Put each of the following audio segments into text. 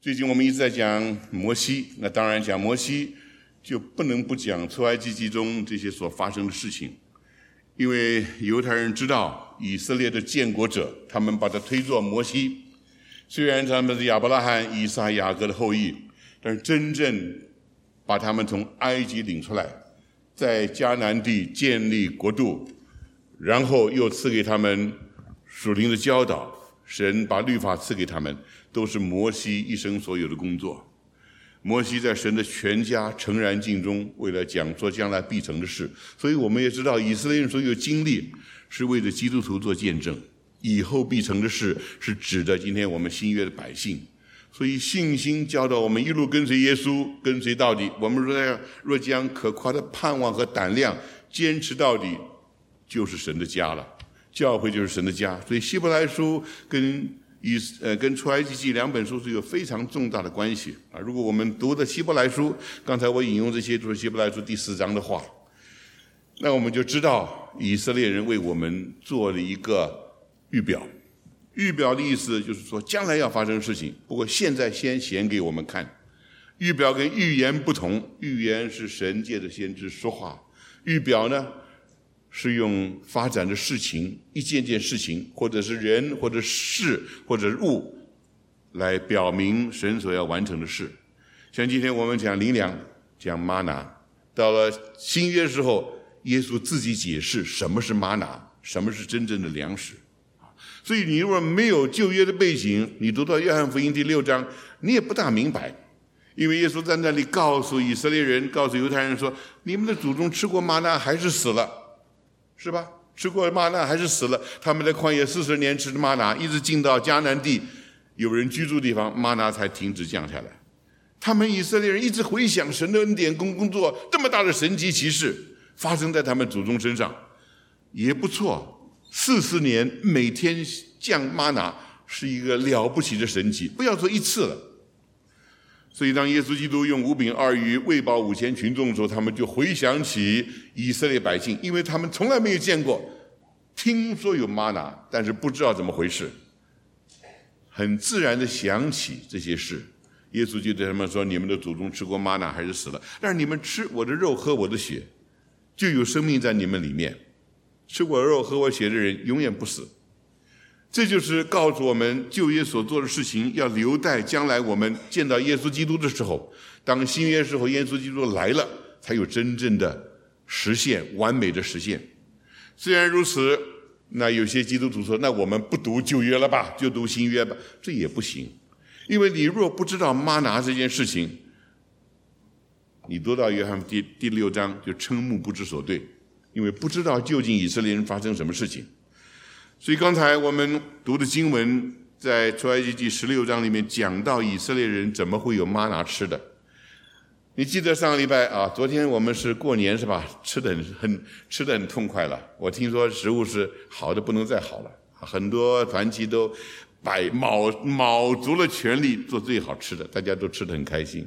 最近我们一直在讲摩西，那当然讲摩西就不能不讲出埃及记中这些所发生的事情，因为犹太人知道以色列的建国者，他们把他推作摩西，虽然他们是亚伯拉罕、以撒、雅各的后裔，但是真正把他们从埃及领出来，在迦南地建立国度，然后又赐给他们属灵的教导，神把律法赐给他们，都是摩西一生所有的工作。摩西在神的全家诚然尽忠，为了讲说将来必成的事。所以我们也知道以色列人所有经历是为了基督徒做见证，以后必成的事是指的今天我们新约的百姓。所以信心教导我们一路跟随耶稣，跟随到底。我们若将可夸的盼望和胆量坚持到底，就是神的家了，教会就是神的家。所以希伯来书跟出埃及记两本书是有非常重大的关系啊。如果我们读的希伯来书，刚才我引用这些都是希伯来书第4章的话，那我们就知道以色列人为我们做了一个预表。预表的意思就是说将来要发生的事情，不过现在先显给我们看。预表跟预言不同，预言是神借着先知说话，预表呢是用发展的事情，一件件事情，或者是人，或者事，或者物，来表明神所要完成的事。像今天我们讲灵粮，讲吗哪，到了新约时候，耶稣自己解释什么是吗哪，什么是真正的粮食。所以你如果没有旧约的背景，你读到约翰福音第6章，你也不大明白。因为耶稣在那里告诉以色列人，告诉犹太人说，你们的祖宗吃过吗哪还是死了，是吧？吃过吗哪还是死了。他们在旷野40年吃的吗哪，一直进到迦南地有人居住的地方，吗哪才停止降下来。他们以色列人一直回想神的恩典工作，这么大的神迹奇事发生在他们祖宗身上，也不错。40年每天降吗哪是一个了不起的神迹，不要说一次了。所以当耶稣基督用5饼2鱼喂饱5000群众的时候，他们就回想起以色列百姓，因为他们从来没有见过，听说有吗哪，但是不知道怎么回事，很自然的想起这些事。耶稣就对他们说，你们的祖宗吃过吗哪还是死了，但是你们吃我的肉喝我的血，就有生命在你们里面，吃我肉喝我血的人永远不死。这就是告诉我们旧约所做的事情要留待将来我们见到耶稣基督的时候，当新约时候耶稣基督来了，才有真正的实现，完美的实现。虽然如此，那有些基督徒说，那我们不读旧约了吧，就读新约吧，这也不行。因为你若不知道吗哪这件事情，你读到约翰第6章就瞠目不知所对，因为不知道究竟以色列人发生什么事情。所以刚才我们读的经文在出埃及记16章里面讲到以色列人怎么会有吗哪吃的。你记得上个礼拜啊，昨天我们是过年是吧？吃得很痛快了。我听说食物是好的不能再好了，很多团体都卯足了全力做最好吃的，大家都吃得很开心。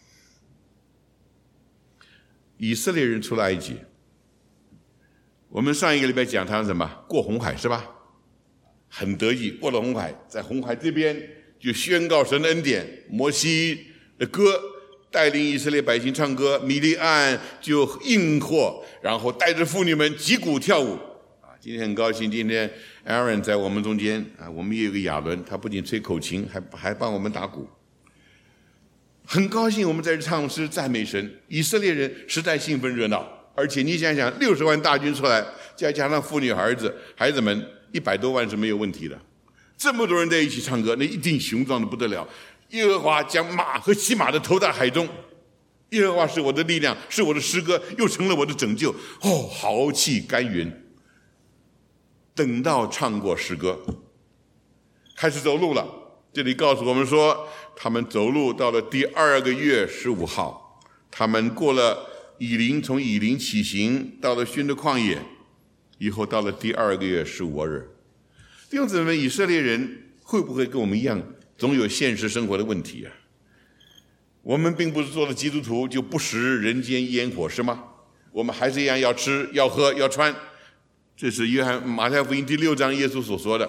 以色列人出了埃及，我们上一个礼拜讲他什么？过红海是吧？很得意，过了红海，在红海这边就宣告神的恩典。摩西的歌带领以色列百姓唱歌，米利暗就应和，然后带着妇女们击鼓跳舞。今天很高兴，今天 Aaron 在我们中间啊，我们也有个亚伦，他不仅吹口琴，还帮我们打鼓。很高兴我们在这唱诗赞美神，以色列人实在兴奋热闹。而且你想想，60万大军出来，再加上妇女孩子们100多万是没有问题的。这么多人在一起唱歌，那一定雄壮的不得了。耶和华将马和骑马的投在海中，耶和华是我的力量，是我的诗歌，又成了我的拯救。哦，豪气干云。等到唱过诗歌，开始走路了。这里告诉我们说，他们走路到了第2个月15号，他们过了以琳，从以琳起行，到了逊的旷野，以后到了第2个月15日。弟兄姊妹，以色列人会不会跟我们一样，总有现实生活的问题啊？我们并不是做了基督徒就不食人间烟火，是吗？我们还是一样要吃、要喝、要穿。这是马太福音第6章耶稣所说的。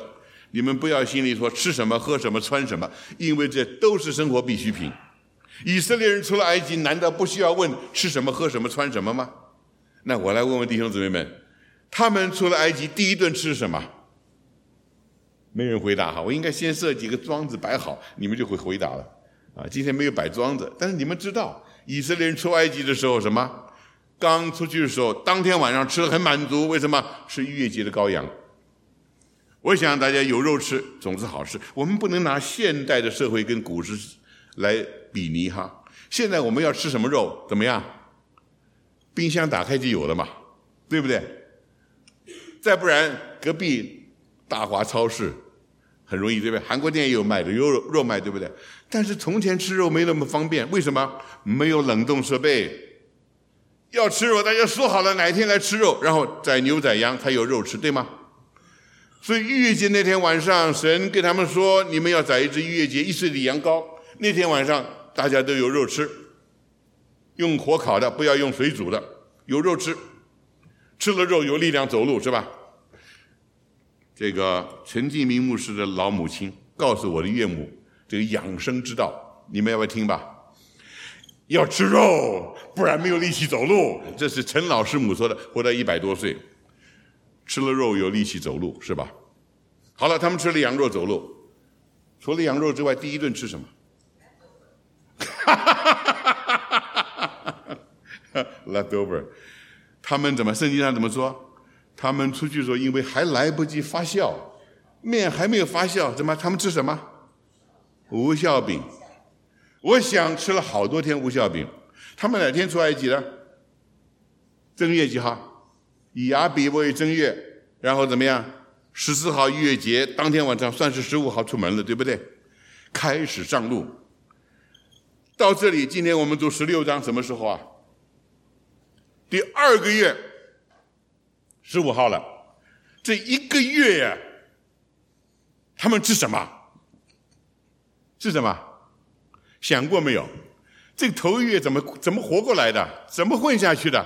你们不要心里说吃什么喝什么穿什么，因为这都是生活必需品。以色列人出了埃及，难道不需要问吃什么喝什么穿什么吗？那我来问问弟兄姊妹们，他们出了埃及第一顿吃什么？没人回答哈，我应该先设几个桩子摆好，你们就会回答了啊。今天没有摆桩子，但是你们知道以色列人出埃及的时候什么？刚出去的时候，当天晚上吃得很满足，为什么？是逾越节的羔羊。我想大家有肉吃总是好事，我们不能拿现代的社会跟古时来比拟哈。现在我们要吃什么肉怎么样？冰箱打开就有了嘛，对不对？再不然隔壁大华超市很容易，对不对？韩国店也有卖的，有肉卖，对不对？但是从前吃肉没那么方便，为什么？没有冷冻设备。要吃肉，大家说好了哪一天来吃肉，然后宰牛宰羊才有肉吃，对吗？所以逾越节那天晚上，神跟他们说，你们要宰一只逾越节1岁的羊羔，那天晚上大家都有肉吃，用火烤的，不要用水煮的，有肉吃，吃了肉有力量走路，是吧？这个陈继明牧师的老母亲告诉我的岳母这个养生之道，你们要不要听吧？要吃肉，不然没有力气走路。这是陈老师母说的，活到100多岁，吃了肉有力气走路，是吧？好了，他们吃了羊肉走路，除了羊肉之外，第一顿吃什么？leftover。他们怎么？圣经上怎么说？他们出去的时候，因为还来不及发酵，面还没有发酵，怎么？他们吃什么？无酵饼。我想吃了好多天无酵饼。他们哪天出埃及的？正月几号？以亚比为正月，然后怎么样？14号逾越节当天晚上算是15号出门了，对不对？开始上路。到这里，今天我们读16章，什么时候啊？第2个月，15号了。这1个月呀，他们吃什么？吃什么？想过没有？这个头1个月怎么活过来的？怎么混下去的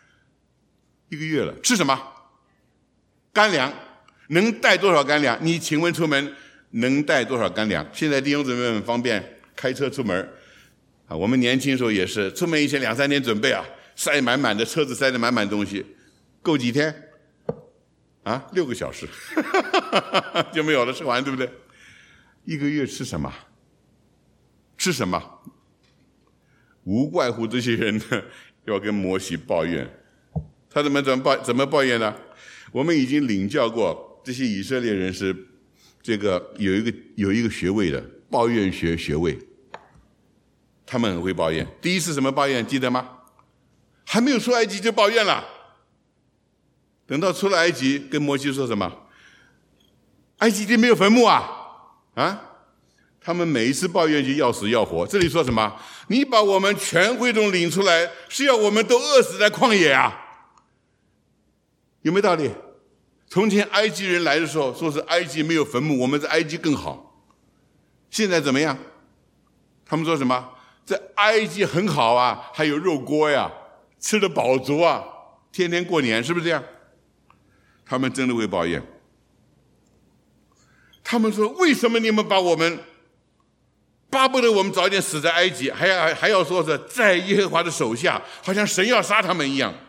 ？1个月了，吃什么？干粮。能带多少干粮？你请问出门能带多少干粮？现在弟兄姊妹们方便开车出门啊，我们年轻时候也是，出门以前2-3天准备啊，塞满满的车子，塞得满满东西，够几天？啊，6个小时就没有了，吃完，对不对？1个月吃什么？吃什么？无怪乎这些人呢要跟摩西抱怨。他怎么抱怨呢？我们已经领教过，这些以色列人是这个有一个学位的，抱怨学位。他们很会抱怨。第一次什么抱怨记得吗？还没有出埃及就抱怨了。等到出了埃及，跟摩西说什么？埃及地没有坟墓啊！啊！他们每一次抱怨就要死要活。这里说什么？你把我们全会众领出来，是要我们都饿死在旷野啊？有没有道理？从前埃及人来的时候，说是埃及没有坟墓，我们在埃及更好。现在怎么样？他们说什么？在埃及很好啊，还有肉锅呀，吃得饱足啊，天天过年，是不是这样？他们真的会抱怨。他们说：为什么你们把我们巴不得我们早点死在埃及，还要说是在耶和华的手下，好像神要杀他们一样。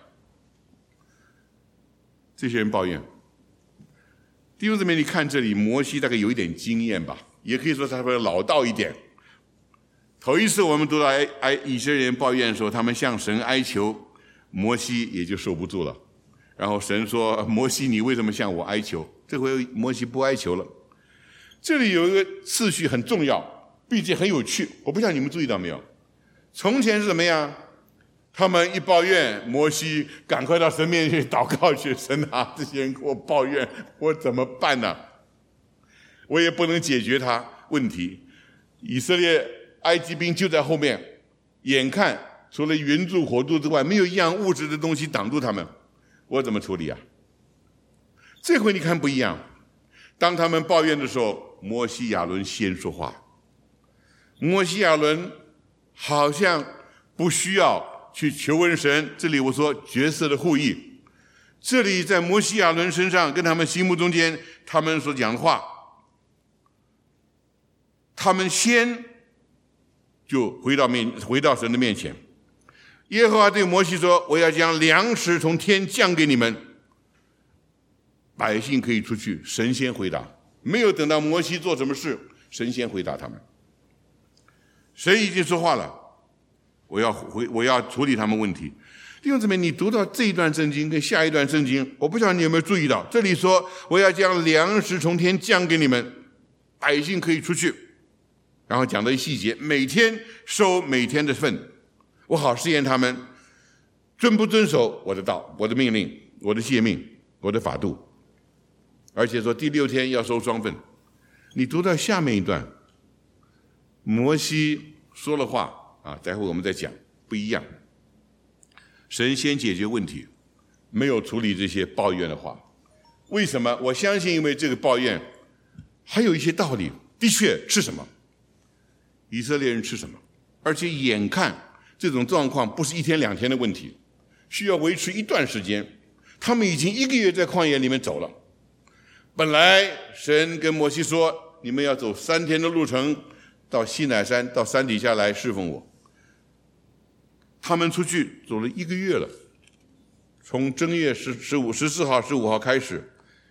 这些人抱怨。弟兄姊妹，你看这里，摩西大概有一点经验吧，也可以说他会老道一点。头一次我们读到以色列人抱怨的时候，他们向神哀求，摩西也就受不住了。然后神说：摩西，你为什么向我哀求？这回摩西不哀求了。这里有一个次序很重要，并且很有趣，我不知道你们注意到没有。从前是怎么样？他们一抱怨，摩西赶快到神面前祷告去，神啊，这些人给我抱怨，我怎么办呢？我也不能解决他问题。以色列埃及兵就在后面，眼看除了云柱火柱之外，没有一样物质的东西挡住他们，我怎么处理啊？这回你看不一样，当他们抱怨的时候，摩西亚伦先说话。摩西亚伦好像不需要去求问神，这里我说角色的互译，这里在摩西亚伦身上跟他们心目中间他们所讲的话他们先就回到神的面前。耶和华对摩西说：“我要将粮食从天降给你们，百姓可以出去。”神先回答，没有等到摩西做什么事，神先回答他们。神已经说话了，我要处理他们问题。弟兄姊妹，你读到这一段圣经跟下一段圣经，我不知道你有没有注意到，这里说我要将粮食从天降给你们，百姓可以出去，然后讲的细节，每天收每天的份，我好试验他们遵不遵守我的道、我的命令、我的诫命、我的法度。而且说第6天要收双份。你读到下面一段，摩西说了话啊，待会我们再讲，不一样。神先解决问题，没有处理这些抱怨的话。为什么？我相信因为这个抱怨还有一些道理。的确，吃什么？以色列人吃什么？而且眼看这种状况不是1天2天的问题，需要维持一段时间。他们已经1个月在旷野里面走了。本来神跟摩西说，你们要走3天的路程到西乃山，到山底下来侍奉我。他们出去走了1个月了，从正月14号、15号开始，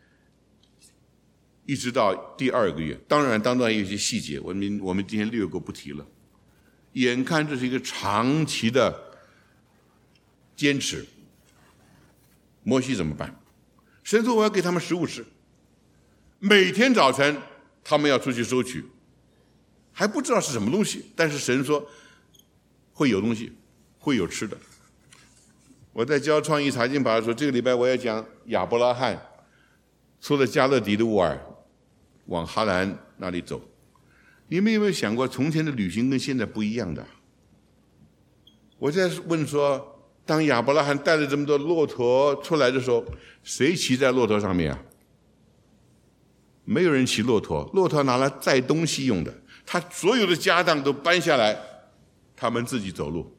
一直到第2个月。当然，当中有一些细节，我们今天略过不提了。眼看这是一个长期的坚持，摩西怎么办？神说我要给他们食物吃，每天早晨他们要出去收取，还不知道是什么东西，但是神说会有东西，会有吃的。我在教创意查经法的时候，这个礼拜我要讲亚伯拉罕出了加勒底的乌尔，往哈兰那里走。你们有没有想过，从前的旅行跟现在不一样的？我在问说，当亚伯拉罕带了这么多骆驼出来的时候，谁骑在骆驼上面啊？没有人骑骆驼，骆驼拿来载东西用的，他所有的家当都搬下来，他们自己走路。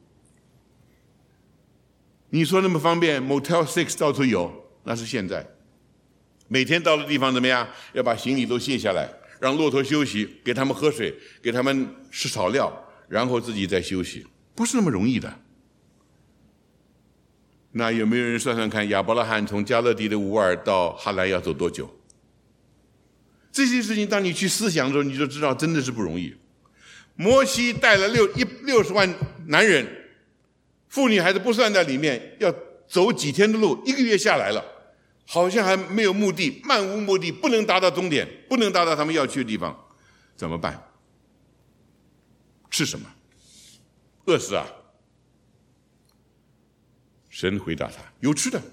你说那么方便 ，Motel 6到处有，那是现在。每天到的地方怎么样？要把行李都卸下来，让骆驼休息，给他们喝水，给他们吃草料，然后自己再休息，不是那么容易的。那有没有人算算看，亚伯拉罕从加勒底的乌尔到哈兰要走多久？这些事情当你去思想的时候，你就知道真的是不容易。摩西带了60万男人，妇女孩子不算在里面，要走几天的路，1个月下来了，好像还没有目的，漫无目的，不能达到终点，不能达到他们要去的地方，怎么办？吃什么？饿死啊！神回答他：有吃的。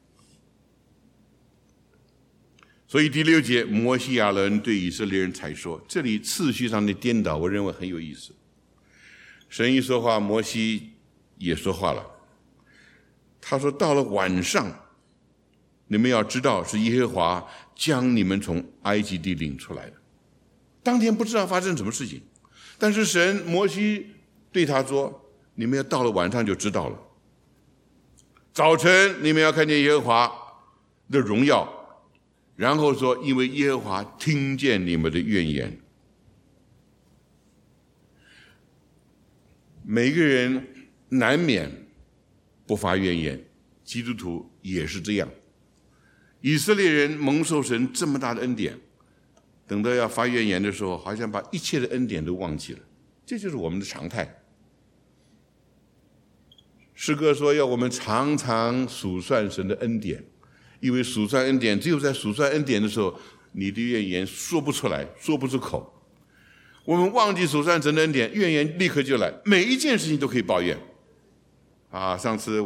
所以第6节，摩西亚伦对以色列人才说，这里次序上的颠倒，我认为很有意思。神一说话，摩西也说话了。他说，到了晚上，你们要知道是耶和华将你们从埃及地领出来的。当天不知道发生什么事情，但是摩西对他说，你们要到了晚上就知道了。早晨你们要看见耶和华的荣耀，然后说，因为耶和华听见你们的怨言。每个人难免不发怨言，基督徒也是这样。以色列人蒙受神这么大的恩典，等到要发怨言的时候，好像把一切的恩典都忘记了，这就是我们的常态。诗歌说要我们常常数算神的恩典，因为数算恩典，只有在数算恩典的时候，你的怨言说不出来，说不出口。我们忘记数算神的恩典，怨言立刻就来，每一件事情都可以抱怨。上次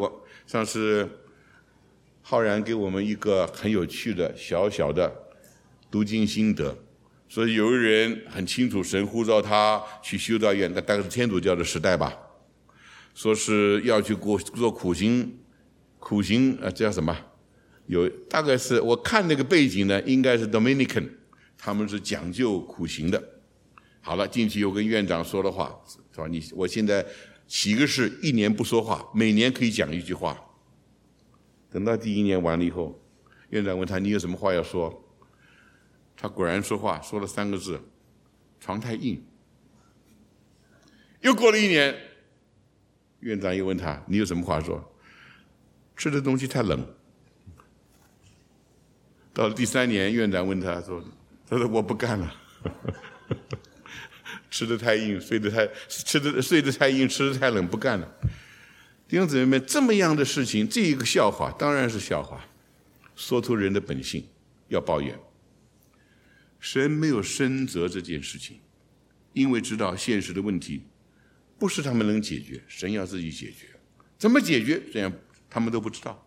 浩然给我们一个很有趣的小小的读经心得，说有个人很清楚神呼召他去修道院，那大概是天主教的时代吧，说是要去做苦行这叫什么？大概是我看那个背景呢，应该是 Dominican， 他们是讲究苦行的。好了，进去又跟院长说了话，说我现在起个誓，1年不说话，每年可以讲1句话。等到第1年完了以后，院长问他，你有什么话要说？他果然说话，说了3个字：床太硬。 又过了1年，院长又问他：“你有什么话说？”吃的东西太冷。到了第3年，院长问他说：“我不干了，吃的太硬，睡得太硬，吃的太冷，不干了。”弟兄姊妹们，这么样的事情，这一个笑话当然是笑话，说出人的本性，要抱怨。神没有深责这件事情，因为知道现实的问题不是他们能解决，神要自己解决。怎么解决？这样他们都不知道。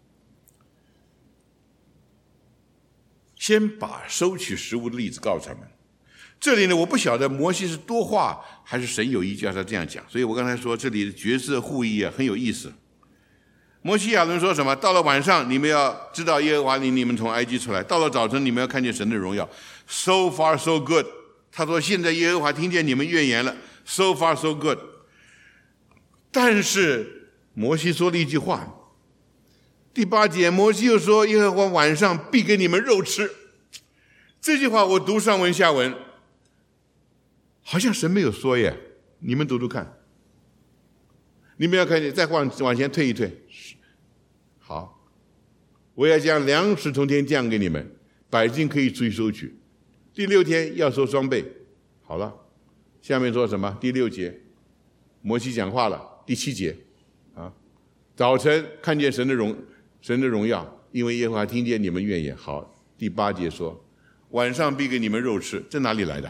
先把收取食物的例子告诉他们。这里呢，我不晓得摩西是多话还是神有意叫他这样讲，所以我刚才说这里的角色互译很有意思。摩西亚伦说什么？到了晚上，你们要知道耶和华领你们从埃及出来；到了早晨，你们要看见神的荣耀。So far so good。他说现在耶和华听见你们怨言了。So far so good。但是摩西说了一句话，第8节，摩西又说耶和华晚上必给你们肉吃。这句话我读上文下文，好像神没有说耶，你们读读看。你们要看见，再往前退一退。好，我要将粮食从天降给你们，百姓可以出去收取。第6天要收双倍。好了，下面说什么？第6节，摩西讲话了。第7节，早晨看见神的荣耀，因为耶和华听见你们怨言。好，第8节说，晚上必给你们肉吃，这哪里来的？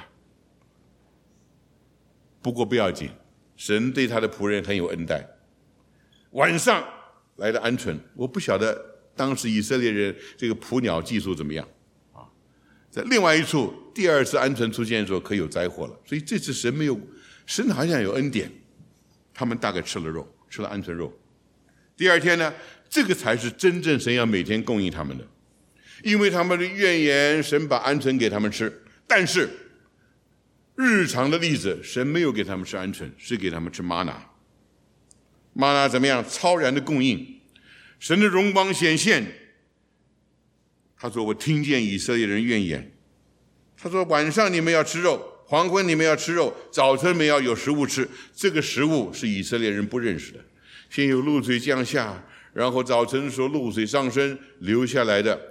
不过不要紧，神对他的仆人很有恩待，晚上来的鹌鹑，我不晓得当时以色列人这个捕鸟技术怎么样啊？在另外一处，第2次鹌鹑出现的时候，可有灾祸了。所以这次神好像有恩典，他们大概吃了鹌鹑肉。第2天呢，这个才是真正神要每天供应他们的，因为他们的怨言，神把鹌鹑给他们吃，但是日常的例子，神没有给他们吃鹌鹑，是给他们吃玛拿。玛拿怎么样？超然的供应，神的荣光显现。他说：“我听见以色列人怨言。”他说：“晚上你们要吃肉，黄昏你们要吃肉，早晨你们要有食物吃。”这个食物是以色列人不认识的。先有露水降下，然后早晨的时候露水上升，流下来的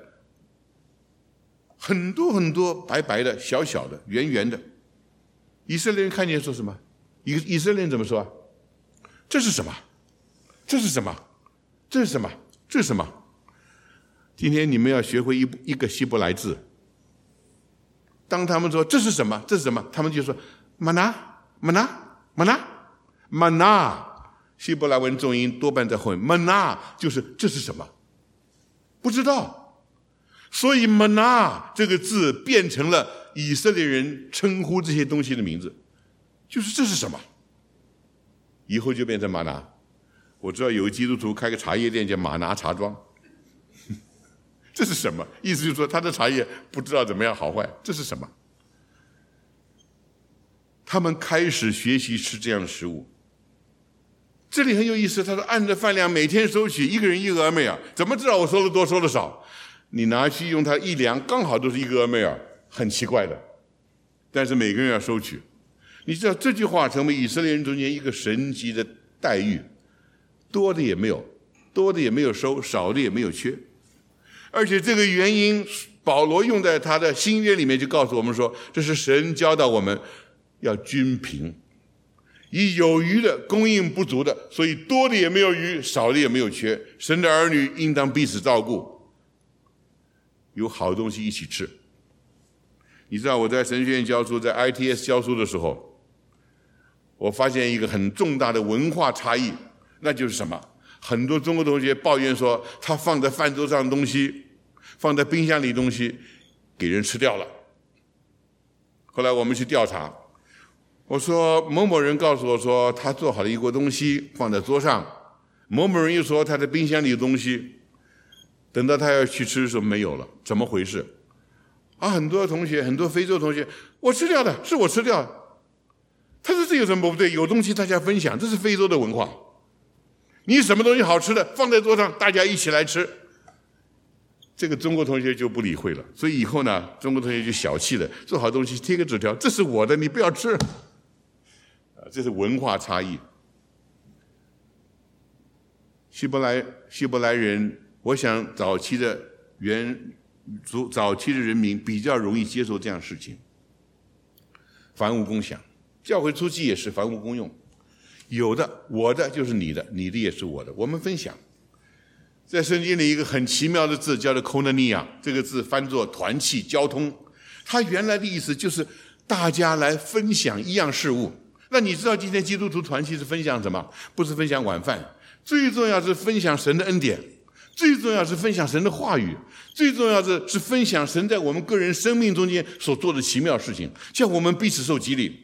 很多很多白白的、小小的、圆圆的。以色列人看见说什么？以色列人怎么说？这是什么？这是什么？这是什么？这是什么？今天你们要学会一个希伯来字。当他们说这是什么？这是什么？他们就说玛拿，玛拿，玛拿，玛拿。希伯来文重音多半在后面，玛拿就是这是什么？不知道。所以玛拿这个字变成了以色列人称呼这些东西的名字，就是这是什么？以后就变成玛拿。我知道有个基督徒开个茶叶店叫玛拿茶庄，这是什么？意思就是说他的茶叶不知道怎么样好坏，这是什么？他们开始学习吃这样的食物。这里很有意思，他说按着饭量每天收取，一个人1俄梅尔，怎么知道我收的多收的少？你拿去用它一量，刚好都是1俄梅尔，很奇怪的。但是每个人要收取，你知道这句话成为以色列人中间一个神级的待遇，多的也没有，多的也没有收，少的也没有缺。而且这个原因，保罗用在他的新约里面就告诉我们说，这是神教导我们要均平。以有余的供应不足的，所以多的也没有余，少的也没有缺。神的儿女应当彼此照顾，有好东西一起吃。你知道我在神学院教书，在 ITS 教书的时候，我发现一个很重大的文化差异，那就是什么？很多中国同学抱怨说，他放在饭桌上的东西，放在冰箱里的东西，给人吃掉了。后来我们去调查。我说某某人告诉我说他做好了一锅东西放在桌上，某某人又说他的冰箱里的东西等到他要去吃的时候没有了，怎么回事？很多同学，很多非洲同学，我吃掉的，是我吃掉的。他说这有什么不对？有东西大家分享，这是非洲的文化。你什么东西好吃的放在桌上，大家一起来吃。这个中国同学就不理会了，所以以后呢，中国同学就小气了，做好东西贴个纸条，这是我的，你不要吃。 这是文化差异。希伯来人，我想早期的人民比较容易接受这样的事情。凡物共享，教会初期也是凡物公用，有的我的就是你的，你的也是我的，我们分享。在圣经里一个很奇妙的字叫做 koinonia， 这个字翻作团契交通，它原来的意思就是大家来分享一样事物。那你知道今天基督徒团契是分享什么？不是分享晚饭，最重要是分享神的恩典，最重要是分享神的话语，最重要的是分享神在我们个人生命中间所做的奇妙事情，叫我们彼此受激励。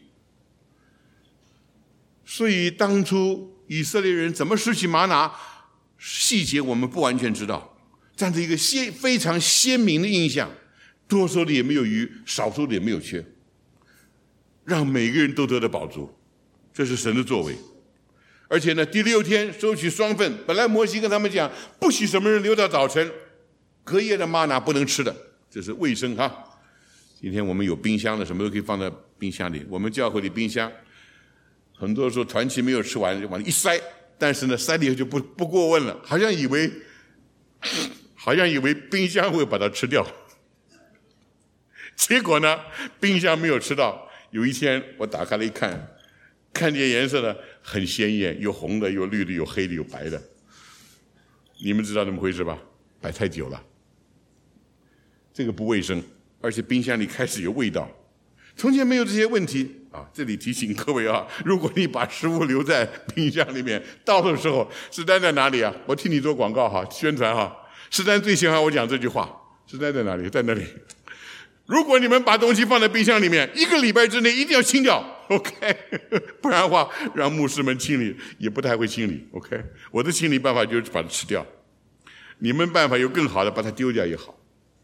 所以当初以色列人怎么拾取玛拿，细节我们不完全知道，但是一个非常鲜明的印象，多数的也没有余，少数的也没有缺，让每个人都得到饱足，这是神的作为。而且呢，第6天收取双份，本来摩西跟他们讲，不许什么人留到早晨，隔夜的玛拿不能吃的，这是卫生哈。今天我们有冰箱的，什么都可以放在冰箱里。我们教会里冰箱，很多时候团契没有吃完就往里一塞，但是呢，塞了以后就不过问了，好像以为冰箱会把它吃掉。结果呢，冰箱没有吃到。有一天我打开了一看，看见颜色呢很鲜艳，有红的，有绿的，有黑的，有白的。你们知道怎么回事吧？摆太久了，这个不卫生，而且冰箱里开始有味道。从前没有这些问题啊！这里提醒各位啊，如果你把食物留在冰箱里面，到的时候，施丹在哪里啊？我替你做广告哈，宣传哈。施丹最喜欢我讲这句话。施丹在哪里？在那里。如果你们把东西放在冰箱里面，1个礼拜之内一定要清掉 ，OK？ 不然的话，让牧师们清理也不太会清理 ，OK？ 我的清理办法就是把它吃掉，你们办法有更好的，把它丢掉也好。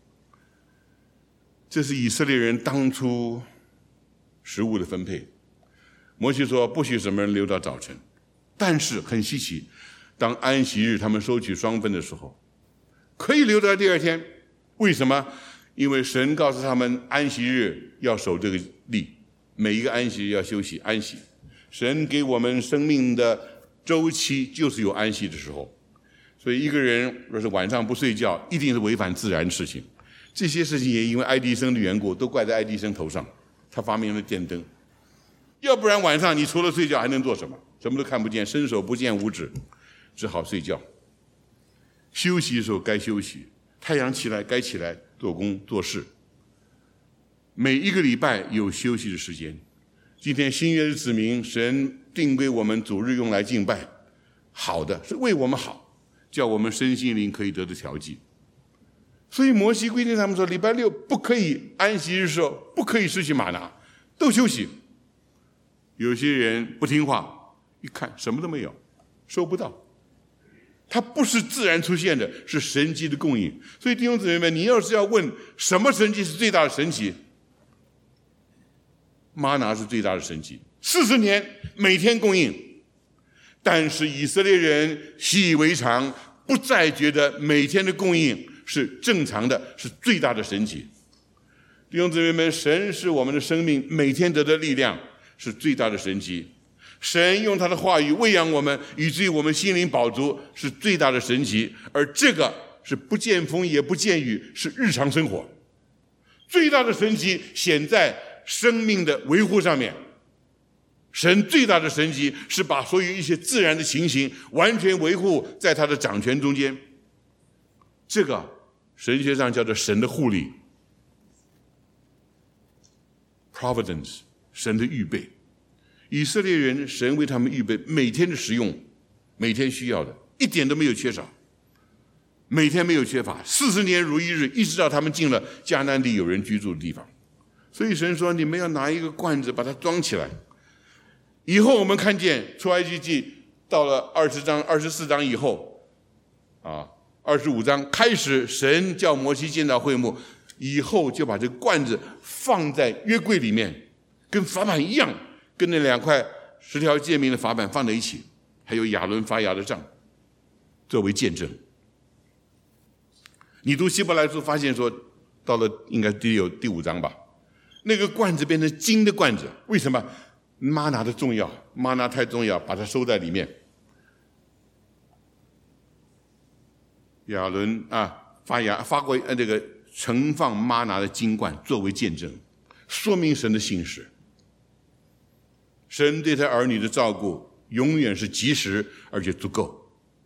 这是以色列人当初食物的分配。摩西说不许什么人留到早晨，但是很稀奇，当安息日他们收取双份的时候，可以留到第2天。为什么？因为神告诉他们安息日要守这个例，每一个安息日要休息安息。神给我们生命的周期就是有安息的时候，所以一个人若是晚上不睡觉，一定是违反自然的事情。这些事情也因为爱迪生的缘故，都怪在爱迪生头上，他发明了电灯。要不然晚上你除了睡觉还能做什么？什么都看不见，伸手不见五指，只好睡觉。休息的时候该休息，太阳起来该起来做工做事。每一个礼拜有休息的时间。今天新约的子民，神定给我们主日用来敬拜，好的，是为我们好，叫我们身心灵可以得到调剂。所以摩西规定他们说，礼拜6不可以，安息日时候不可以拾取玛拿，都休息。有些人不听话，一看什么都没有，收不到。它不是自然出现的，是神迹的供应。所以弟兄姊妹们，你要是要问什么神迹是最大的神迹，玛拿是最大的神迹，40年每天供应。但是以色列人习以为常，不再觉得每天的供应是正常的，是最大的神迹。弟兄姊妹们，神是我们的生命每天得的力量，是最大的神迹。神用他的话语喂养我们，以至于我们心灵饱足，是最大的神迹。而这个是不见风也不见雨，是日常生活。最大的神迹显在生命的维护上面。神最大的神迹是把所有一些自然的情形完全维护在他的掌权中间。这个神学上叫做神的护理 ，providence， 神的预备。以色列人，神为他们预备每天的食用，每天需要的，一点都没有缺少，每天没有缺乏，40年如一日，一直到他们进了迦南地有人居住的地方。所以神说，你们要拿一个罐子把它装起来。以后我们看见出埃及记到了20章、24章以后，25章开始，神叫摩西建造会幕，以后就把这个罐子放在约柜里面，跟法版一样。跟那2块10条诫命的法版放在一起，还有亚伦发芽的杖作为见证。你读希伯来书发现说，到了应该第5章吧，那个罐子变成金的罐子，为什么？ 玛拿的重要，玛拿太重要，把它收在里面。亚伦发过这个盛放玛拿的金罐作为见证，说明神的信实。神对他儿女的照顾永远是及时而且足够。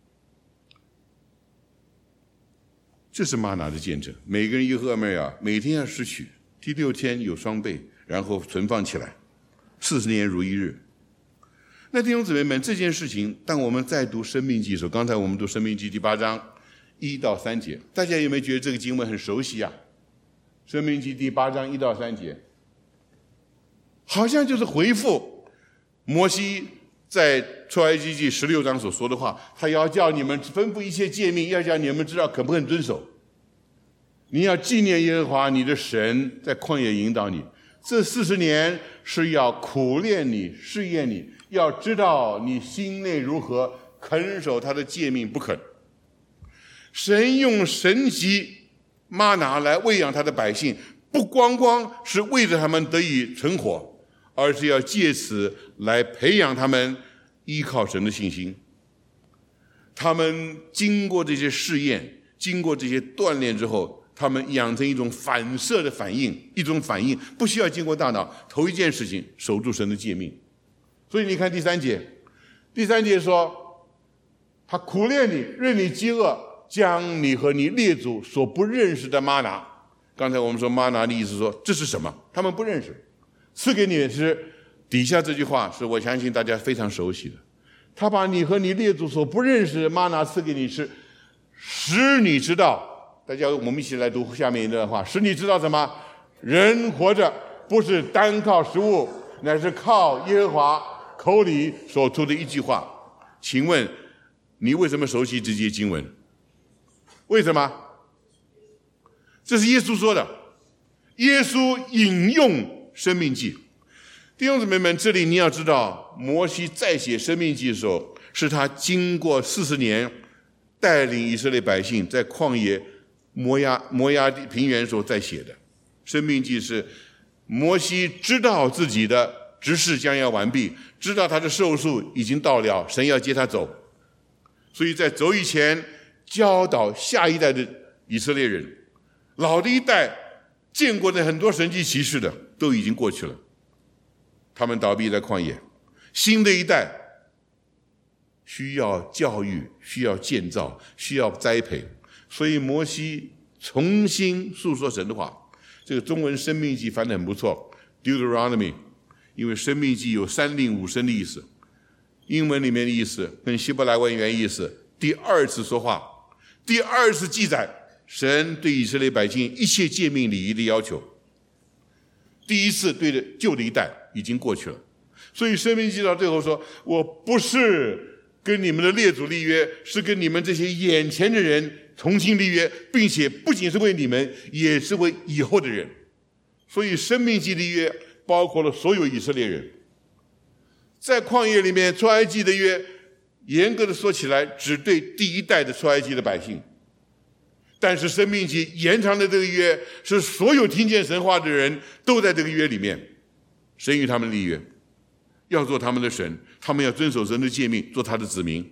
这是玛拿的见证。每个人耶和华们呀，每天要拾取，第6天有双倍，然后存放起来，40年如一日。那弟兄姊妹们，这件事情，当我们在读申命记的时候，刚才我们读申命记第8章1到3节，大家有没有觉得这个经文很熟悉啊？申命记第8章1到3节，好像就是回复摩西在出埃及记16章所说的话，他要叫你们吩咐一切诫命，要叫你们知道肯不肯遵守。你要纪念耶和华你的神在旷野引导你，这40年是要苦练你，试验你，要知道你心内如何，肯守他的诫命不肯。神用神迹玛拿来喂养他的百姓，不光光是为着他们得以存活，而是要借此来培养他们依靠神的信心。他们经过这些试验，经过这些锻炼之后，他们养成一种反射的反应，一种反应不需要经过大脑，头一件事情守住神的诫命。所以你看第3节说，他苦练你，任你饥饿，将你和你列祖所不认识的玛拿。刚才我们说玛拿的意思说这是什么，他们不认识，赐给你吃。底下这句话是我相信大家非常熟悉的，他把你和你列祖所不认识的玛拿赐给你吃，使你知道。大家我们一起来读下面一段话，使你知道什么？人活着不是单靠食物，乃是靠耶和华口里所出的一句话。请问你为什么熟悉这些经文？为什么？这是耶稣说的，耶稣引用申命记。弟兄姊妹们，这里你要知道，摩西在写申命记的时候，是他经过40年带领以色列百姓在旷野摩押平原时候在写的。申命记是摩西知道自己的职事将要完毕，知道他的寿数已经到了，神要接他走，所以在走以前教导下一代的以色列人。老的一代见过的很多神迹奇事的都已经过去了，他们倒闭在旷野。新的一代需要教育，需要建造，需要栽培，所以摩西重新诉说神的话。这个中文申命记翻得很不错 Deuteronomy， 因为申命记有3令5申的意思，英文里面的意思跟希伯来文原意思第2次说话，第2次记载神对以色列百姓一切诫命礼仪的要求。第1次对着旧的一代已经过去了，所以申命记到最后说，我不是跟你们的列祖立约，是跟你们这些眼前的人重新立约，并且不仅是为你们，也是为以后的人。所以申命记的约包括了所有以色列人。在旷野里面，出埃及的约严格的说起来只对第1代的出埃及的百姓，但是申命记延长的这个约是所有听见神话的人都在这个约里面，神与他们立约，要做他们的神，他们要遵守神的诫命，做他的子民。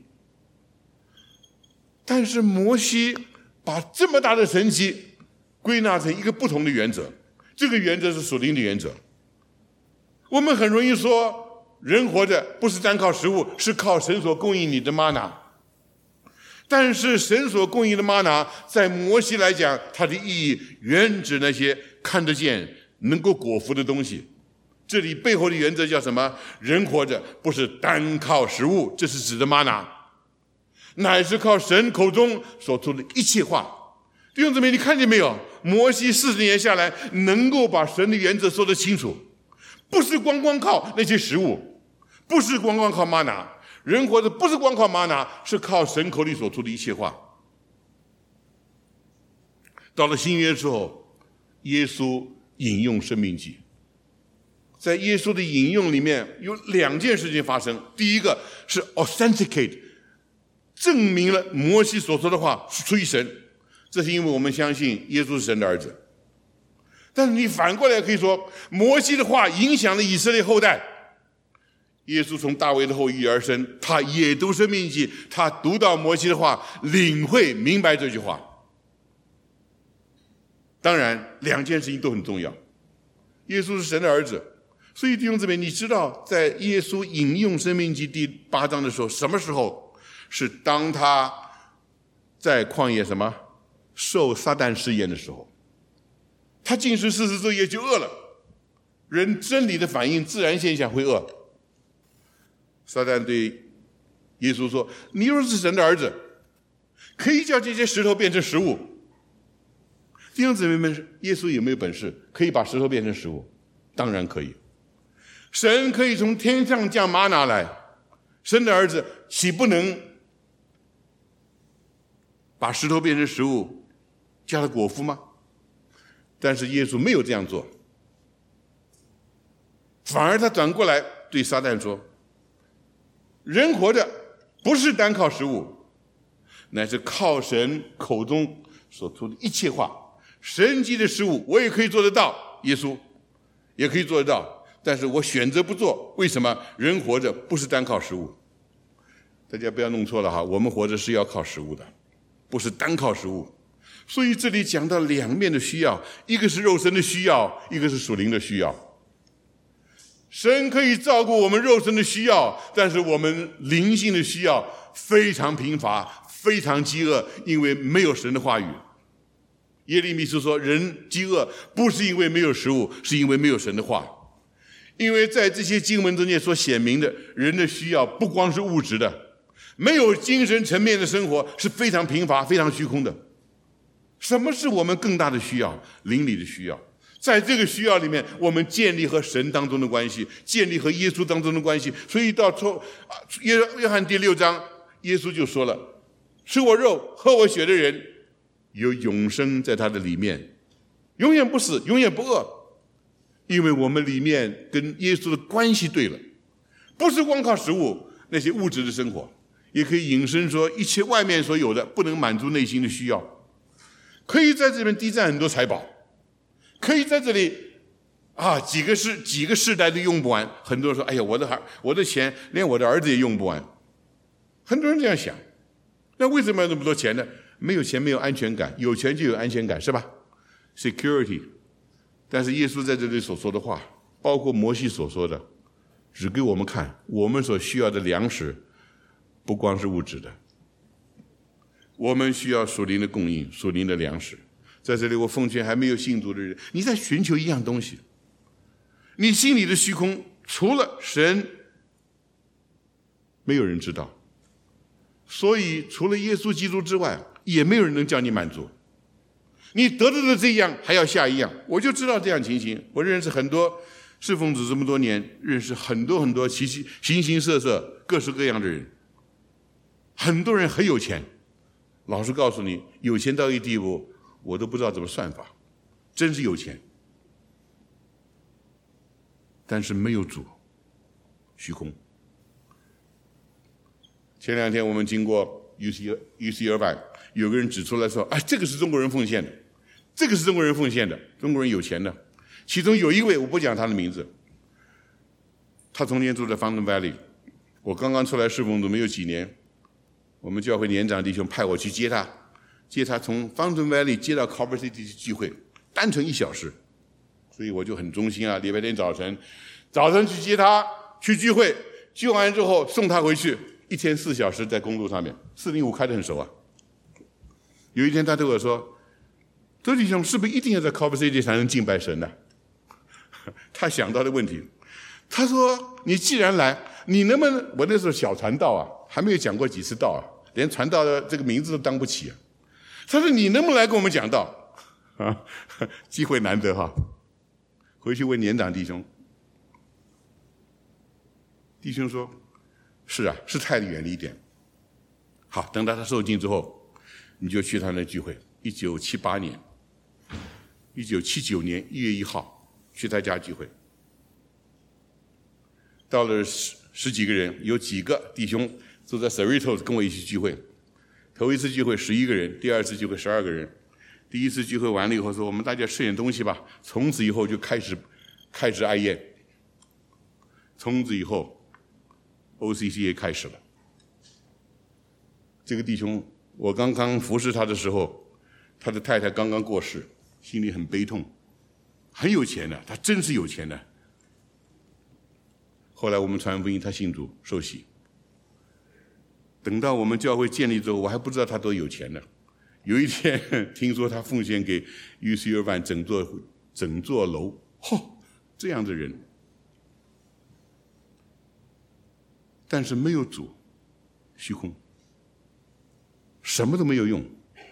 但是摩西把这么大的神迹归纳成一个不同的原则，这个原则是属灵的原则。我们很容易说人活着不是单靠食物，是靠神所供应你的玛拿。但是神所供应的玛拿在摩西来讲，它的意义远指那些看得见能够果腹的东西。这里背后的原则叫什么？人活着不是单靠食物，这是指的玛拿，乃是靠神口中所出的一切话。弟兄姊妹，你看见没有？摩西40年下来能够把神的原则说得清楚，不是光靠那些食物，不是光靠玛拿。人活着不是光靠玛拿，是靠神口里所出的一切话。到了新约之后，耶稣引用申命记，在耶稣的引用里面有2件事情发生。第一个是 authenticate， 证明了摩西所说的话是出于神，这是因为我们相信耶稣是神的儿子。但是你反过来可以说，摩西的话影响了以色列后代， 耶稣从大卫的后裔而生，他也读申命记，他读到摩西的话，领会明白这句话。当然两件事情都很重要，耶稣是神的儿子，所以弟兄姊妹，你知道在耶稣引用申命记第8章的时候，什么时候？是当他在旷野什么受撒旦试验的时候，他禁食40昼夜就饿了。人真理的反应，自然现象会饿。撒旦对耶稣说：“你若是神的儿子，可以叫这些石头变成食物。”弟兄姊妹们，耶稣有没有本事可以把石头变成食物？当然可以。神可以从天上降玛拿来，神的儿子岂不能把石头变成食物，叫他果腹吗？但是耶稣没有这样做，反而他转过来对撒旦说：“人活着不是单靠食物，乃是靠神口中所出的一切话。神迹的食物我也可以做得到，耶稣也可以做得到，但是我选择不做。为什么？人活着不是单靠食物。大家不要弄错了哈，我们活着是要靠食物的，不是单靠食物。所以这里讲到两面的需要，一个是肉身的需要，一个是属灵的需要。神可以照顾我们肉身的需要，但是我们灵性的需要非常贫乏，非常饥饿，因为没有神的话语。耶利米书说，人饥饿不是因为没有食物，是因为没有神的话。因为在这些经文中间所显明的，人的需要不光是物质的，没有精神层面的生活是非常贫乏、非常虚空的。什么是我们更大的需要？灵里的需要。在这个需要里面，我们建立和神当中的关系，建立和耶稣当中的关系。所以到约翰第6章，耶稣就说了：“吃我肉、喝我血的人，有永生在他的里面，永远不死，永远不饿。”因为我们里面跟耶稣的关系对了，不是光靠食物那些物质的生活，也可以引申说，一切外面所有的不能满足内心的需要。可以在这边积攒很多财宝，可以在这里几个世代都用不完。很多人说：“哎呀，我的钱连我的儿子也用不完。”很多人这样想，那为什么要那么多钱呢？没有钱没有安全感，有钱就有安全感，是吧 ？Security。但是耶稣在这里所说的话，包括摩西所说的，只给我们看我们所需要的粮食，不光是物质的，我们需要属灵的供应，属灵的粮食。在这里，我奉劝还没有信主的人，你在寻求一样东西，你心里的虚空，除了神，没有人知道。所以，除了耶稣基督之外，也没有人能叫你满足。你得到的这样，还要下一样。我就知道这样情形。我认识很多侍奉主这么多年，认识很多很多形形色色、各式各样的人。很多人很有钱，老实告诉你，有钱到一地步，我都不知道怎么算法，真是有钱。但是没有主，虚空。前2天我们经过 UC Irvine， 有个人指出来说：“这个是中国人奉献的，这个是中国人奉献的，中国人有钱的。”其中有一位，我不讲他的名字，他从前住在 Fountain Valley， 我刚刚出来侍奉主没有几年，我们教会年长弟兄派我去接他从 Fountain Valley 接到 Culver City 去聚会，单程1小时，所以我就很忠心啊，礼拜天早晨去接他去聚会，聚完之后送他回去。1天4小时在公路上面，405开得很熟啊。有一天他对我说：“周弟兄，是不是一定要在 Culver City 才能敬拜神呢？”他想到的问题，他说：“你既然来，你能不能……我那时候小传道啊，还没有讲过几次道啊，连传道的这个名字都当不起啊。”他说：“你能不能来跟我们讲道？”机会难得哈，回去问年长弟兄。弟兄说：“是啊，是太远了一点。”好，等到他受尽之后，你就去他那聚会。1979年1月1号去他家聚会，到了十几个人，有几个弟兄都在 Cerritos 跟我一起聚会。头一次聚会11个人，第二次聚会12个人。第一次聚会完了以后说：“我们大家吃点东西吧。”从此以后就开始挨宴。从此以后 OCCA 开始了。这个弟兄，我刚刚服侍他的时候，他的太太刚刚过世，心里很悲痛，很有钱的，他真是有钱的。后来我们传福音，他信主受洗。等到我们教会建立之后，我还不知道他多有钱呢。有一天听说他奉献给 UC Irvine 整座楼，这样的人，但是没有主，虚空，什么都没有用。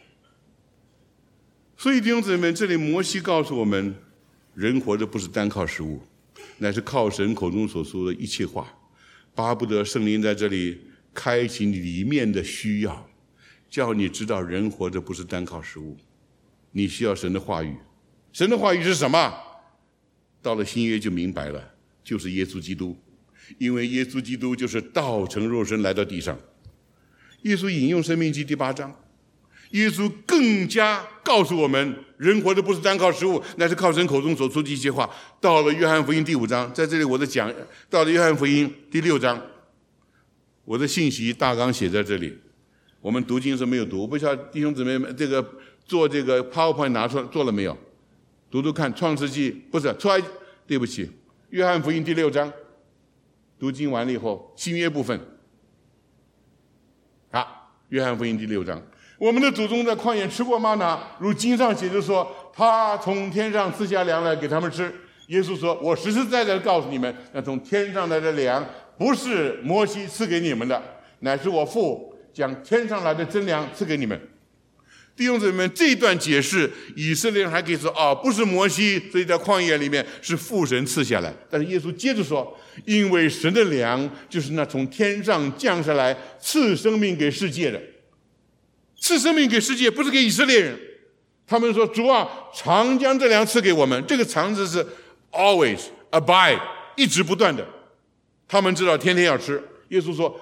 所以弟兄姊妹们，这里摩西告诉我们，人活着不是单靠食物，乃是靠神口中所说的一切话。巴不得圣灵在这里开启你里面的需要，叫你知道人活着不是单靠食物，你需要神的话语。神的话语是什么？到了新约就明白了，就是耶稣基督。因为耶稣基督就是道成肉身来到地上。耶稣引用申命记第8章，耶稣更加告诉我们，人活着不是单靠食物，乃是靠神口中所出的一些话。到了约翰福音第5章，在这里我的讲，到了约翰福音第6章，我的信息大纲写在这里。我们读经是没有读，我不知道弟兄姊妹们做这个 PowerPoint 拿出来做了没有？读读看，创世纪不是出来，对不起，约翰福音第6章，读经完了以后，新约部分。约翰福音第6章，我们的祖宗在旷野吃过吗哪，如经上写着说，他从天上赐下粮来给他们吃。耶稣说，我实实在在的告诉你们，那从天上来的粮不是摩西赐给你们的，乃是我父将天上来的真粮赐给你们。弟兄姊妹们，这一段解释，以色列人还可以说不是摩西，所以在旷野里面是父神赐下来。但是耶稣接着说，因为神的粮就是那从天上降下来赐生命给世界的。赐生命给世界不是给以色列人，他们说主啊，常将这粮赐给我们。这个常字是 always abide， 一直不断的。他们知道天天要吃。耶稣说，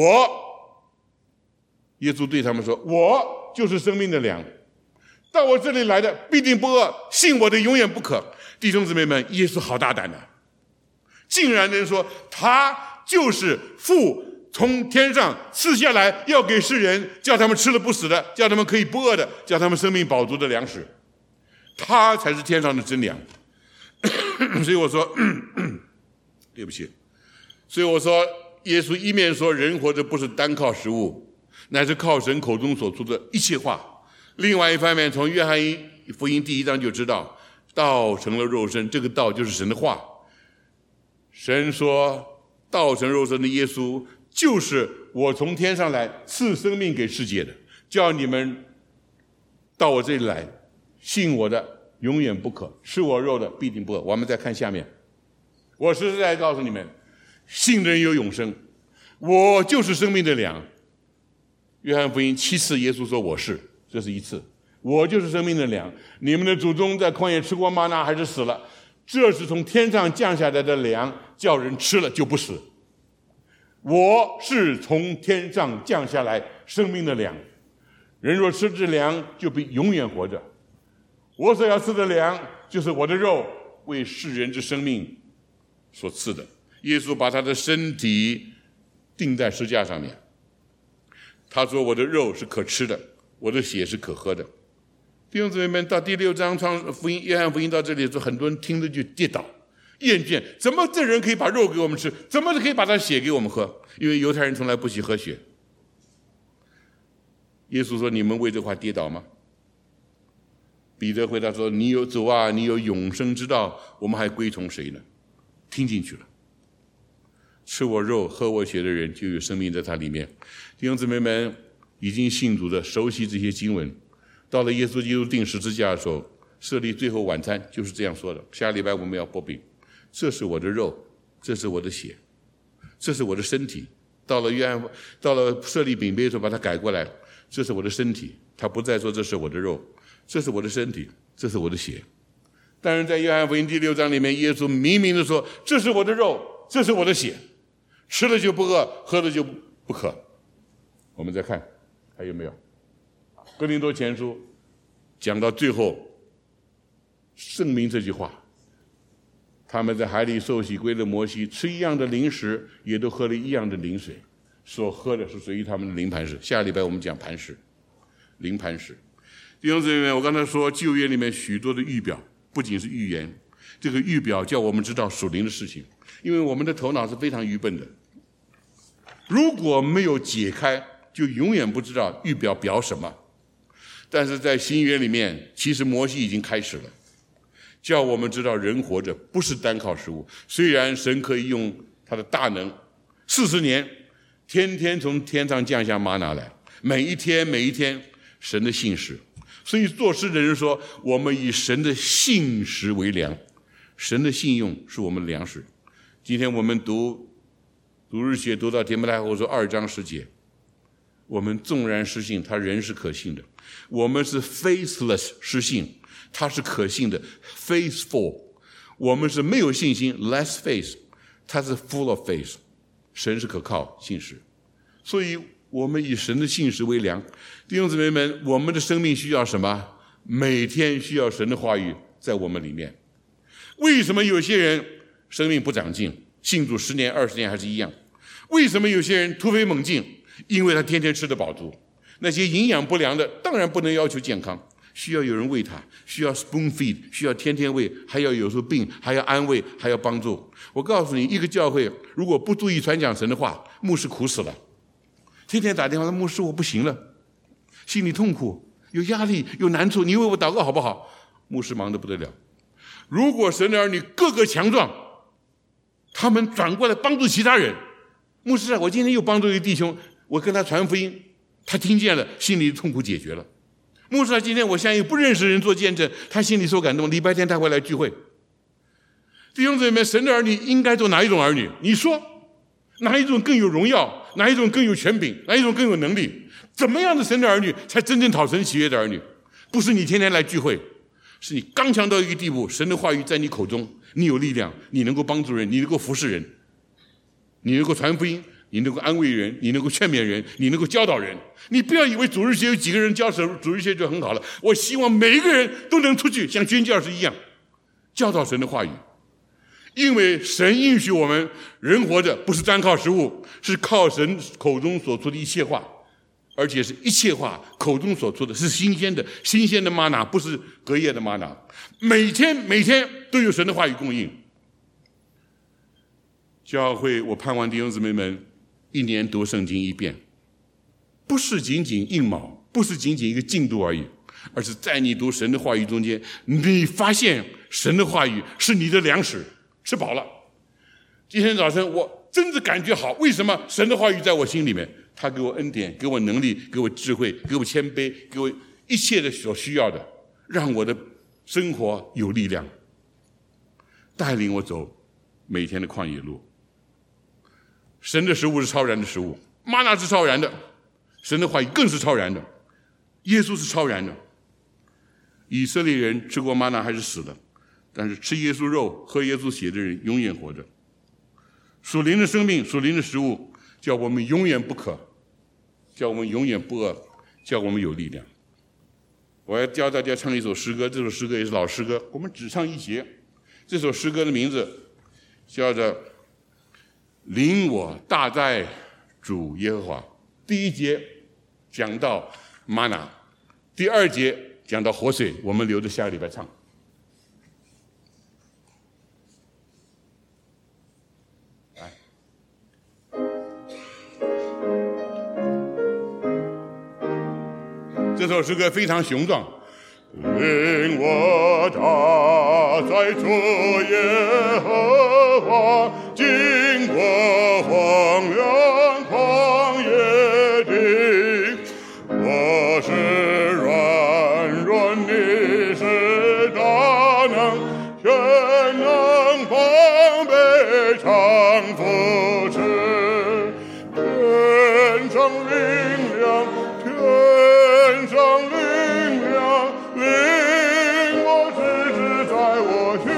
耶稣对他们说，我就是生命的粮，到我这里来的必定不饿，信我的永远不渴。弟兄姊妹们，耶稣好大胆的，竟然能说他就是父从天上赐下来要给世人，叫他们吃了不死的，叫他们可以不饿的，叫他们生命饱足的粮食。他才是天上的真粮。所以我说对不起，所以我说耶稣一面说人活着不是单靠食物，乃是靠神口中所出的一切话。另外一方面，从约翰福音第1章就知道，道成了肉身，这个道就是神的话。神说道成肉身的耶稣就是我从天上来赐生命给世界的，叫你们到我这里来，信我的永远不渴，吃我肉的必定不饿。我们再看下面，我实在告诉你们，信的人有永生，我就是生命的粮。约翰福音7次耶稣说我是，这是1次，我就是生命的粮。你们的祖宗在旷野吃过吗哪，还是死了？这是从天上降下来的粮，叫人吃了就不死。我是从天上降下来生命的粮，人若吃这粮，就必永远活着。我所要赐的粮，就是我的肉，为世人之生命所赐的。耶稣把他的身体钉在十字架上面，他说我的肉是可吃的，我的血是可喝的。弟兄姊妹们，到第6章约翰福音到这里，很多人听着就跌倒厌倦，怎么这人可以把肉给我们吃，怎么可以把他血给我们喝？因为犹太人从来不喜喝血。耶稣说，你们为这话跌倒吗？彼得回答说，你有主啊，你有永生之道，我们还归从谁呢？听进去了，吃我肉喝我血的人就有生命在他里面。弟兄姊妹们，已经信主的熟悉这些经文，到了耶稣基督钉十字架的时候，设立最后晚餐就是这样说的，下礼拜我们要擘饼，这是我的肉，这是我的血，这是我的身体。到了设立饼杯的时候，把它改过来，这是我的身体，他不再说这是我的肉，这是我的身体，这是我的血。但是在约翰福音第6章里面，耶稣明明的说，这是我的肉，这是我的血，吃了就不饿，喝了就不渴。我们再看还有没有哥林多前书讲到最后，证明这句话， 他们在海里受洗归了摩西，吃一样的灵食，也都喝了一样的灵水，所喝的是随于他们的灵磐石。下礼拜我们讲磐石，灵磐石。弟兄姊妹们，我刚才说旧约里面许多的预表，不仅是预言，这个预表叫我们知道属灵的事情，因为我们的头脑是非常愚笨的，如果没有解开，就永远不知道预表表什么。但是在新约里面，其实摩西已经开始了，叫我们知道人活着不是单靠食物，虽然神可以用他的大能40年天天从天上降下玛拿来，每一天神的信实。所以作诗的人说，我们以神的信实为粮，神的信用是我们的粮食。今天我们读日学读到提摩太后书2章10节，我们纵然失信，他仍是可信的。我们是 faithless 失信，他是可信的 faithful。我们是没有信心 less faith， 他是 full of faith。神是可靠信实，所以我们以神的信实为粮。弟兄姊妹们，我们的生命需要什么？每天需要神的话语在我们里面。为什么有些人生命不长进，信主10年20年还是一样？为什么有些人突飞猛进？因为他天天吃得饱足。那些营养不良的当然不能要求健康，需要有人喂他，需要 spoon feed， 需要天天喂，还要有时候病还要安慰，还要帮助。我告诉你，一个教会如果不注意传讲神的话，牧师苦死了，天天打电话说牧师我不行了，心里痛苦，有压力，有难处，你为我祷告好不好？牧师忙得不得了。如果神的儿女个个强壮，他们转过来帮助其他人，牧师啊，我今天又帮助一个弟兄，我跟他传福音，他听见了，心里的痛苦解决了。牧师啊，今天我向一个不认识的人做见证，他心里受感动，礼拜天他会来聚会。弟兄姊妹们，神的儿女应该做哪一种儿女？你说哪一种更有荣耀？哪一种更有权柄？哪一种更有能力？怎么样的神的儿女才真正讨神喜悦的儿女？不是你天天来聚会，是你刚强到一个地步，神的话语在你口中，你有力量，你能够帮助人，你能够服侍人，你能够传福音，你能够安慰人，你能够劝勉人，你能够教导人。你不要以为主日学有几个人教主日学就很好了，我希望每一个人都能出去像宣教士一样教导神的话语。因为神应许我们人活着不是单靠食物，是靠神口中所出的一切话，而且是一切话口中所出的是新鲜的玛拿，不是隔夜的玛拿。每天都有神的话语供应。教会，我盼望弟兄姊妹们1年读圣经1遍，不是仅仅硬卯，不是仅仅一个进度而已，而是在你读神的话语中间，你发现神的话语是你的粮食，吃饱了。今天早晨我真的感觉好，为什么？神的话语在我心里面，他给我恩典，给我能力，给我智慧，给我谦卑，给我一切的所需要的，让我的生活有力量，带领我走每天的旷野路。神的食物是超然的食物，玛拿是超然的，神的话语更是超然的，耶稣是超然的。以色列人吃过玛拿还是死的，但是吃耶稣肉喝耶稣血的人永远活着。属灵的生命，属灵的食物，叫我们永远不渴，叫我们永远不饿，叫我们有力量。我要教大家唱一首诗歌，这首诗歌也是老诗歌，我们只唱1节。这首诗歌的名字叫做领我大在主耶和华。第1节讲到玛拿，第2节讲到活水，我们留着下个礼拜唱。这首诗歌非常雄壮。领我大在主耶和华，经过荒凉旷野地，我是软弱，你是大能，全能防备常扶持，天上灵粮，天上灵粮，领我直至在我心，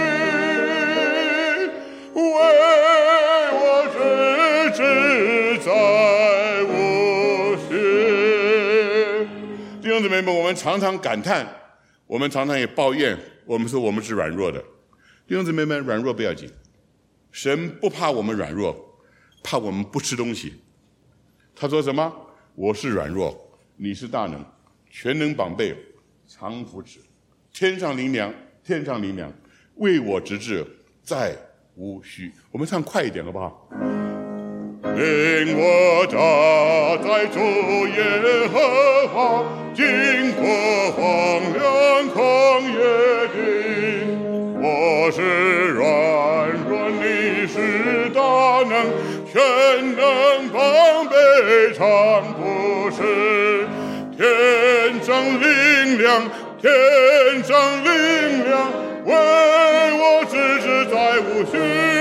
为我直至在我心。弟兄姊妹们，我们常常感叹，我们常常也抱怨，我们说我们是软弱的。 弟兄姊妹们，软弱不要紧，神不怕我们软弱，怕我们不吃东西。他说什么？我是软弱，你是大能，全能绑背，常扶持，天上灵粮，天上灵粮，为我直至，再无虚。我们唱快一点好不好？领我站在主耶和华，经过荒凉旷野地。我是软弱，你是大能，全能绑背常扶持，天上灵粮，天上灵粮，为我直至再无虚，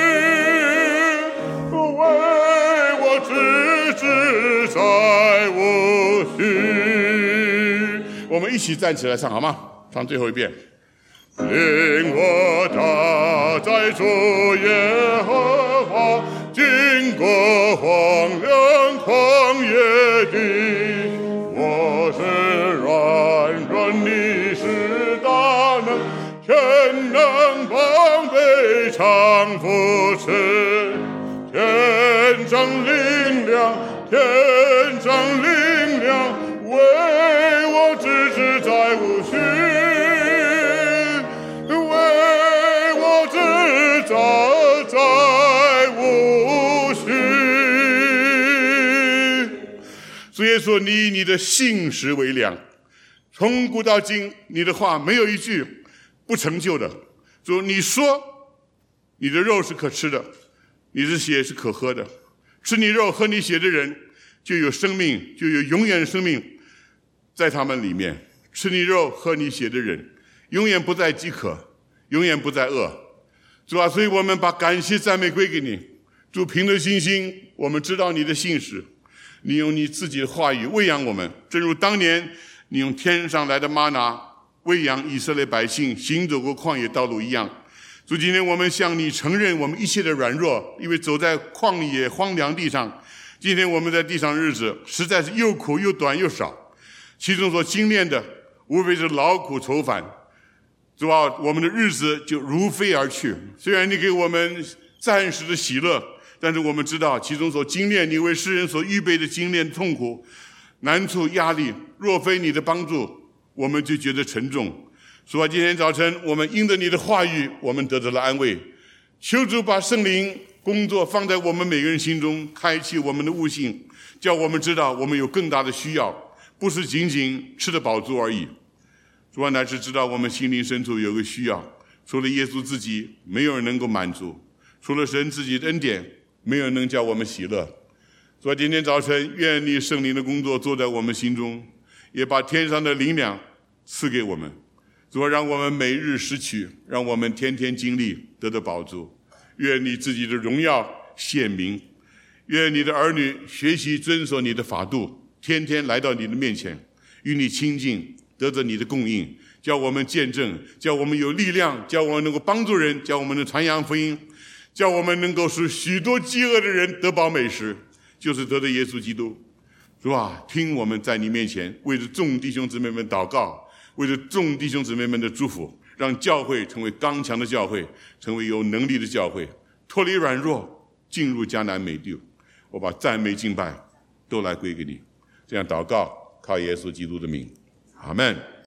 为我直至再无虚。我们一起站起来唱好吗？唱最后一遍。领我踏在主耶和华，经过荒凉旷野地。我是软弱，你是大能，全能绑背常扶持，天上灵粮，天上灵粮，为我直至再无虚，为我直至再无虚。主耶稣，你以你的信实为粮，从古到今，你的话没有一句不成就的。主，你说你的肉是可吃的，你的血是可喝的，吃你肉喝你血的人就有生命，就有永远的生命在他们里面。吃你肉喝你血的人永远不再饥渴，永远不再饿。主啊，所以我们把感谢赞美归给你。主，凭着信心，我们知道你的信实，你用你自己的话语喂养我们，正如当年你用天上来的吗哪喂养以色列百姓行走过旷野道路一样。主，今天我们向你承认我们一切的软弱，因为走在旷野荒凉地上。今天我们在地上的日子实在是又苦又短又少，其中所经历的无非是劳苦愁烦。主啊，我们的日子就如飞而去。虽然你给我们暂时的喜乐，但是我们知道其中所经历你为世人所预备的经历痛苦、难处、压力，若非你的帮助，我们就觉得沉重。主啊，今天早晨我们因着你的话语，我们得到了安慰。求主把圣灵工作放在我们每个人心中，开启我们的悟性，叫我们知道我们有更大的需要，不是仅仅吃得饱足而已。主啊，乃是知道我们心灵深处有个需要，除了耶稣自己，没有人能够满足；除了神自己的恩典，没有人能叫我们喜乐。主啊，今天早晨愿你圣灵的工作做在我们心中，也把天上的灵粮赐给我们。主啊，让我们每日拾取，让我们天天经历，得到饱足。愿你自己的荣耀显明，愿你的儿女学习遵守你的法度，天天来到你的面前，与你亲近，得着你的供应，叫我们见证，叫我们有力量，叫我们能够帮助人，叫我们能传扬福音，叫我们能够使许多饥饿的人得饱美食，就是得着耶稣基督。主啊，听我们在你面前为着众弟兄姊妹们祷告，为着众弟兄姊妹们的祝福，让教会成为刚强的教会，成为有能力的教会，脱离软弱，进入迦南美地。我把赞美敬拜都来归给你。这样祷告，靠耶稣基督的名，阿们。